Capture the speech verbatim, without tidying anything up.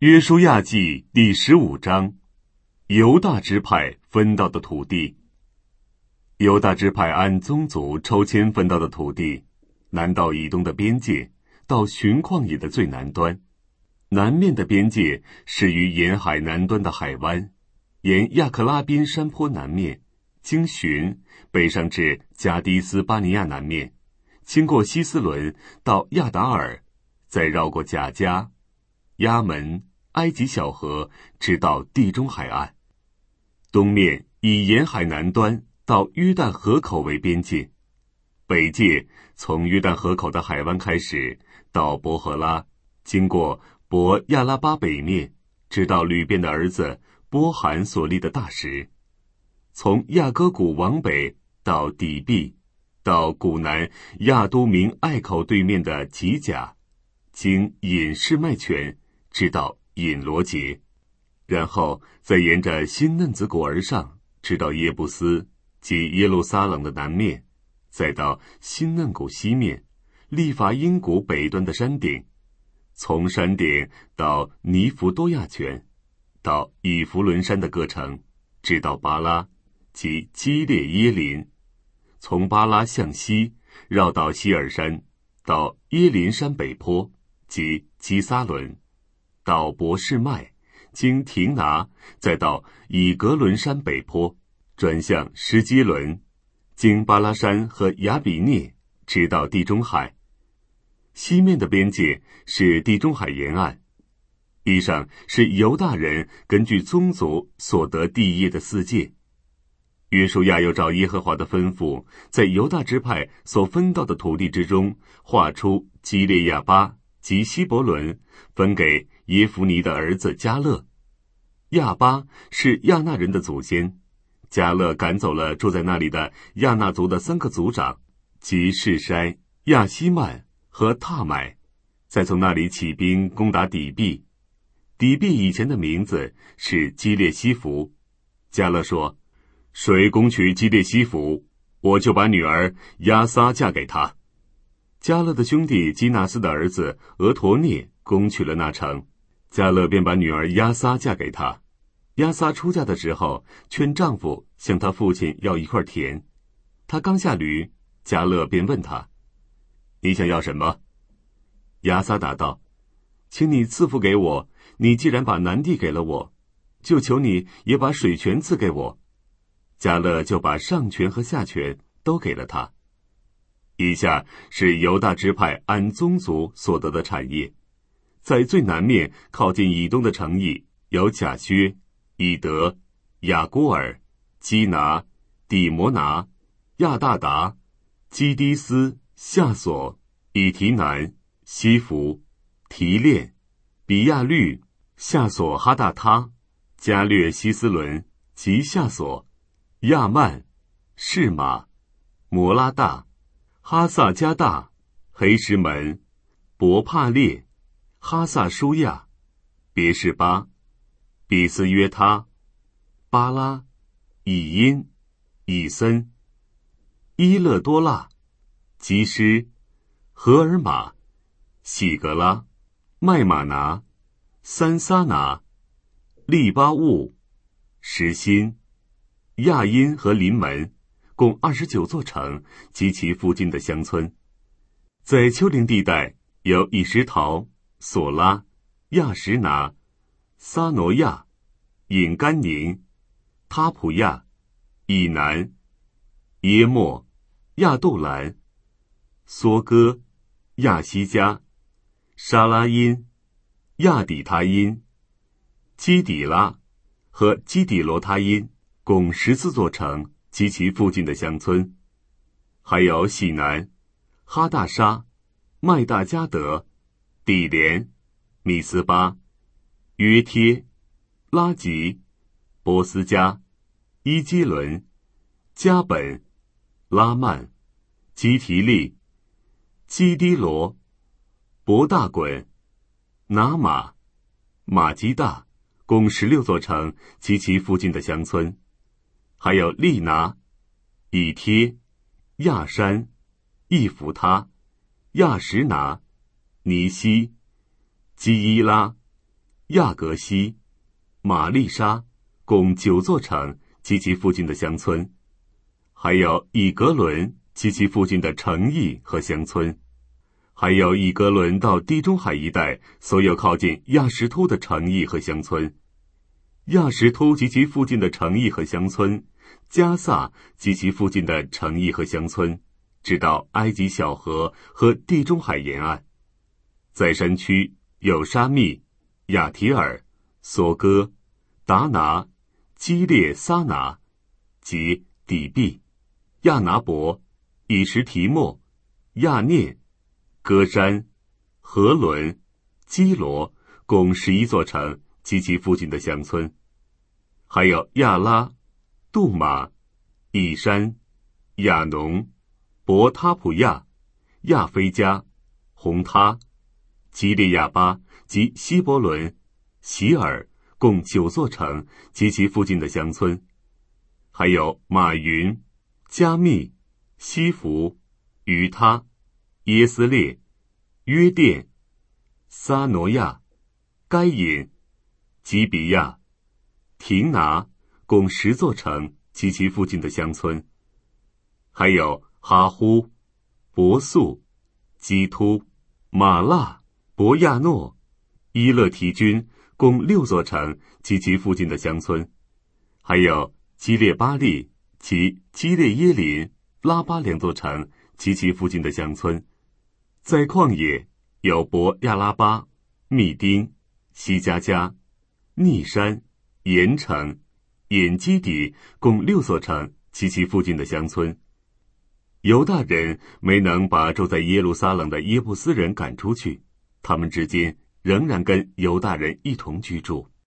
约书亚记第十五章，犹大支派分到的土地。犹大支派按宗族抽签分到的土地，南到以东的边界，到寻旷野的最南端。南面的边界始于沿海南端的海湾，沿亚克拉宾山坡南面，经寻北上至加迪斯巴尼亚南面，经过希斯伦到亚达尔，再绕过贾加、亚门、埃及小河，直到地中海岸。东面以沿海南端到约旦河口为边界，北界从约旦河口的海湾开始，到伯和拉，经过伯亚拉巴北面，直到吕便的儿子波罕所立的大石。从亚哥谷往北到底壁，到谷南亚都明隘口对面的吉甲，经隐士麦泉，直到隐罗结，然后再沿着新嫩子谷而上，直到耶布斯及耶路撒冷的南面，再到新嫩谷西面，利法因谷北端的山顶，从山顶到尼弗多亚泉，到以弗伦山的各城，直到巴拉及基列耶林，从巴拉向西绕到希尔山，到耶林山北坡及基撒伦，到伯示麦，经廷拿，再到以格伦山北坡，转向施基伦，经巴拉山和亚比涅，直到地中海。西面的边界是地中海沿岸。以上是犹大人根据宗族所得地业的四界。约书亚又照耶和华的吩咐，在犹大支派所分到的土地之中，划出基列亚巴及希伯伦，分给耶孚尼的儿子迦勒。亚巴是亚纳人的祖先，迦勒赶走了住在那里的亚纳族的三个族长，即示筛、亚希曼和塔买，再从那里起兵攻打底壁。底壁以前的名字是基列西弗。迦勒说，谁攻取基列西弗，我就把女儿亚撒嫁给他。迦勒的兄弟基纳斯的儿子俄陀涅攻取了那城，迦勒便把女儿亚撒嫁给他。亚撒出嫁的时候，劝丈夫向他父亲要一块田。他刚下驴，迦勒便问他，你想要什么？亚撒答道，请你赐福给我，你既然把南地给了我，就求你也把水泉赐给我。迦勒就把上泉和下泉都给了他。以下是犹大支派按宗族所得的产业。在最南面靠近以东的城邑有甲薛、以德、雅古尔、基拿、底摩拿、亚大达、基低斯、夏索、以提南、西弗、提炼、比亚律、夏索哈大他、加略希斯伦及夏索、亚曼、士马、摩拉大、哈萨加大、黑石门、伯帕列、哈萨舒亚、别是巴、比斯约他、巴拉、以因、以森、伊勒多纳、基施、荷尔玛、喜格拉、麦马拿、三撒拿、利巴物、石心、亚因和临门，共二十九座城及其附近的乡村。在丘陵地带有以实陶、索拉、亚什拿、撒挪亚、隐甘宁、他普亚、以南、耶莫、亚杜兰、梭哥、亚西加、沙拉因、亚底他因、基底拉和基底罗他因，共十四座城及其附近的乡村。还有喜南、哈大沙、麦大加德、底连、米斯巴、约贴、拉吉、波斯加、伊基伦、加本、拉曼、基提利、基低罗、伯大滚、拿马、马基大，共十六座城及其附近的乡村。还有利拿、以贴、亚山、易弗他、亚什拿、尼西、基伊拉、 亚革西、玛丽莎，共九座城及其附近的乡村，还有以格伦及其附近的城邑和乡村，还有以格伦到地中海一带所有靠近亚什突的城邑和乡村，亚什突及其附近的城邑和乡村，加萨及其附近的城邑和乡村，直到埃及小河和地中海沿岸。在山区有沙密、亚提尔、索哥、达拿、基列撒拿及底壁、亚拿伯、以实提莫、亚念、歌山、和伦、基罗，共十一座城及其附近的乡村，还有亚拉、杜马、以山、亚农、伯他普亚、亚非加、红他、基列亚巴及希伯伦、席尔，共九座城及其附近的乡村，还有马云、加密、西弗、于他、耶斯列、约甸、撒挪亚、该隐、基比亚、廷拿，共十座城及其附近的乡村，还有哈呼、伯素、基突、马拉、伯亚诺、伊勒提军，共六座城及其附近的乡村，还有基列巴利及基列耶林、拉巴两座城及其附近的乡村。在旷野有伯亚拉巴、密丁、西加加、逆山、盐城、眼基底，共六座城及其附近的乡村。犹大人没能把住在耶路撒冷的耶布斯人赶出去，他们至今仍然跟犹大人一同居住。